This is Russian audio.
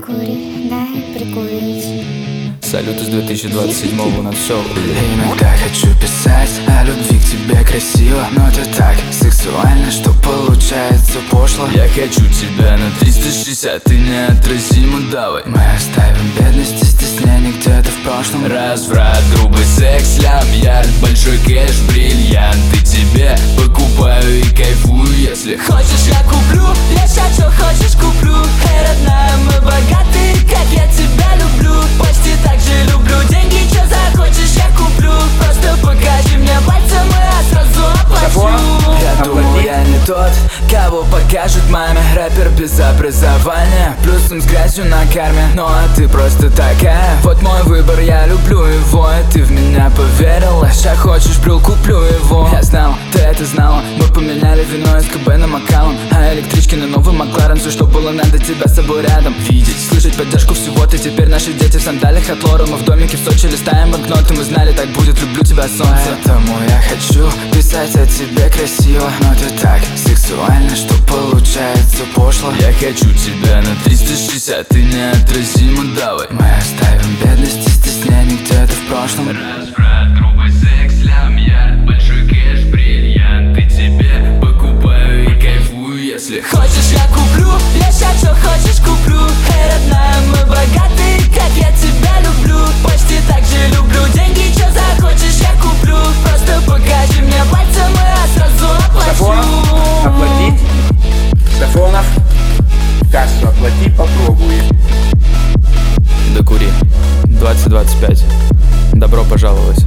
Докури, дай прикурить. Салют из 2027-го на все. Иногда хочу писать о любви к тебе красиво, но ты так сексуально, что получается пошло. Я хочу тебя на 360, ты неотразима, давай. Мы оставим бедность и стеснение где-то в прошлом. Разврат, грубый секс, лям, ярд, большой кэш, бриллианты тебе покупаю и кайфую, если хочешь, я куплю, я сейчас что хочешь куплю. Эй, родная, мы богатые, как я тебя люблю. Почти так же люблю деньги, что захочешь, я куплю. Просто покажи мне пальцем, и я сразу оплачу. Я думаю, я не тот, кого покажут маме. Рэпер без образования, плюсом с грязью на карме. Ну а ты просто такая, вот мой выбор, я люблю его. И ты в меня поверила, ща хочешь брюл, куплю его. Я знал, ты это знала, мы поменяли вино из КБ на Макалом, а электрички на новый Макларен. Все, что было, надо тебя с собой рядом видеть, слышать поддержку всего-то. Теперь наши дети в сандалиях от Лора. Мы в домике в Сочи листаем банкноты. Мы знали, так будет, люблю тебя, солнце. Поэтому я хочу писать о тебе красиво, но ты так сексуально, что получается пошло. Я хочу тебя на 360, ты неотразима, давай. Мы оставим бедность и стеснение где-то в прошлом. Разврат, грубый секс, лям, ярд, большой кэш, бриллианты тебе покупаю и кайфую, если хочешь, я куплю, я сейчас что хочешь куплю. Эй, родная, мы богатые, как я тебя люблю. Почти так же люблю деньги, что захочешь, я куплю. Просто покажи мне пальцем, и я сразу оплачу. Оплатить? Сафонов, кассу оплати, попробуй. Докури 2025. Добро пожаловать.